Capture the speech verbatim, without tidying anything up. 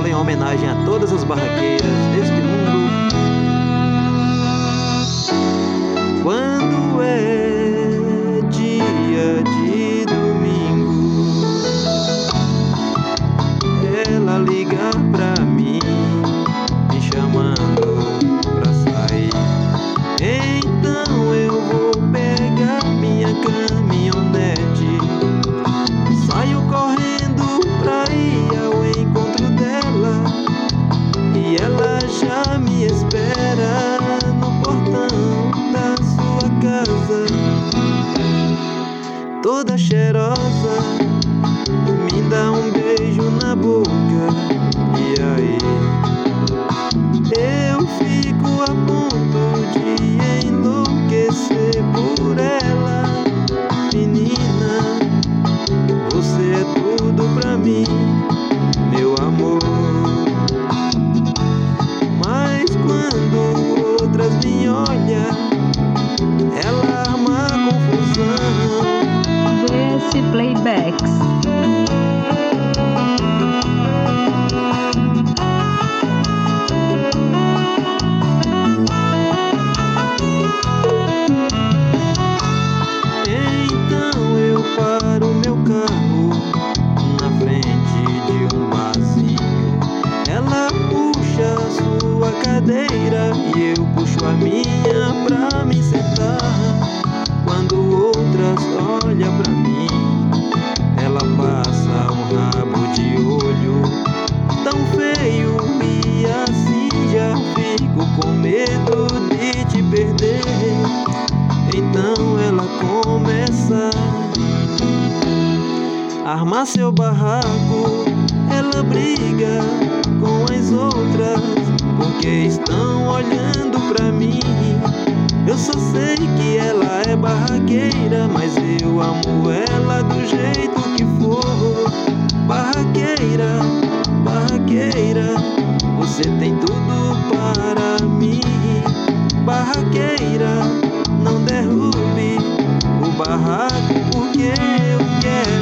fala em homenagem a todas as barraqueiras deste mundo. Quando é dia de domingo, ela liga pra mim, me chamando pra sair. Então eu vou pegar minha caminhonete, saio correndo pra ir ao encontro dela, e ela já me espera no portão da sua casa, toda cheirosa, me dá um beijo na boca. E aí eu fico a ponto de enlouquecer por ela. Menina, você é tudo pra mim, meu amor. Mas quando outras me olham, ela arma confusão. D S Playbacks. Então eu paro meu carro na frente de um barzinho. Ela puxa a sua cadeira e eu puxo a minha pra me sentar. Quando outras olham pra mim, ela passa um rabo de olho tão feio, e assim já fico com medo de te perder. Então ela começa a armar seu barraco. Ela briga com as outras porque estão olhando pra mim. Eu só sei que ela é barraqueira, mas eu amo ela do jeito que for. Barraqueira, barraqueira, você tem tudo para mim. Barraqueira, não derrube o barraco porque eu quero.